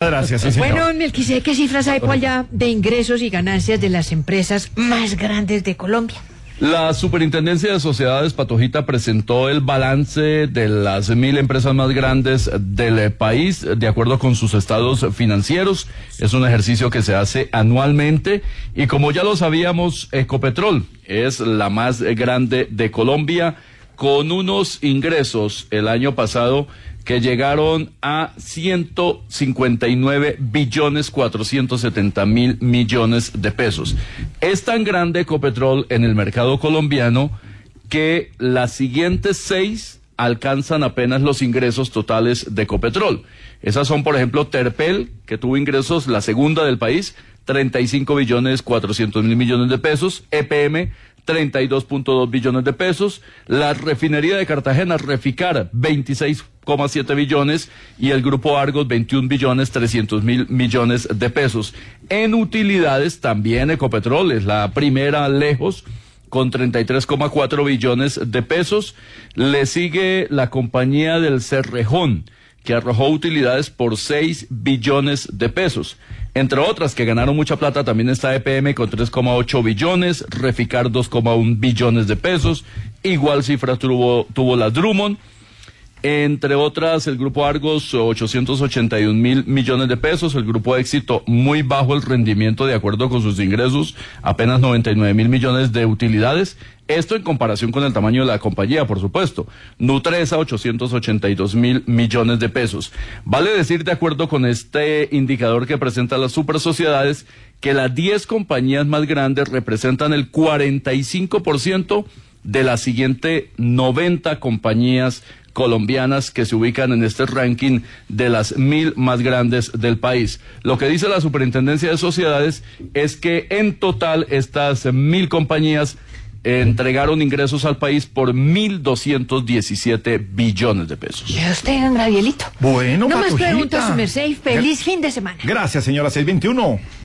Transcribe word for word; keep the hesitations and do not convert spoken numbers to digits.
gracias, sí, señor. Bueno, Melquisedec, ¿qué cifras hay por allá de ingresos y ganancias de las empresas más grandes de Colombia? La Superintendencia de Sociedades, Patojita, presentó el balance de las mil empresas más grandes del país, de acuerdo con sus estados financieros. Es un ejercicio que se hace anualmente y, como ya lo sabíamos, Ecopetrol es la más grande de Colombia, con unos ingresos el año pasado que llegaron a ciento cincuenta y nueve billones cuatrocientos setenta mil millones de pesos. Es tan grande Ecopetrol en el mercado colombiano que las siguientes seis alcanzan apenas los ingresos totales de Ecopetrol. Esas son, por ejemplo, Terpel, que tuvo ingresos, la segunda del país, treinta y cinco billones cuatrocientos mil millones de pesos, E P M, treinta y dos punto dos billones de pesos, la refinería de Cartagena, Reficar, veintiséis coma siete billones, y el grupo Argos, veintiún billones trescientos mil millones de pesos. En utilidades, también Ecopetrol es la primera lejos, con treinta y tres coma cuatro billones de pesos. Le sigue la compañía del Cerrejón, que arrojó utilidades por seis billones de pesos. Entre otras que ganaron mucha plata, también está E P M con tres coma ocho billones, Reficar dos coma uno billones de pesos, igual cifra tuvo, tuvo la Drummond. Entre otras, el grupo Argos, ochocientos ochenta y un mil millones de pesos, el grupo Éxito, muy bajo el rendimiento de acuerdo con sus ingresos, apenas noventa y nueve mil millones de utilidades, esto en comparación con el tamaño de la compañía, por supuesto. Nutresa, ochocientos ochenta y dos mil millones de pesos. Vale decir, de acuerdo con este indicador que presenta las supersociedades, que las diez compañías más grandes representan el cuarenta y cinco por ciento de las siguientes noventa compañías colombianas que se ubican en este ranking de las mil más grandes del país. Lo que dice la Superintendencia de Sociedades es que en total estas mil compañías eh, entregaron ingresos al país por mil doscientos diecisiete billones de pesos. ¿Y usted, don Gabrielito? Bueno, No más Patojita. preguntas, su merced, y feliz fin de semana. Gracias, señora seiscientos veintiuno.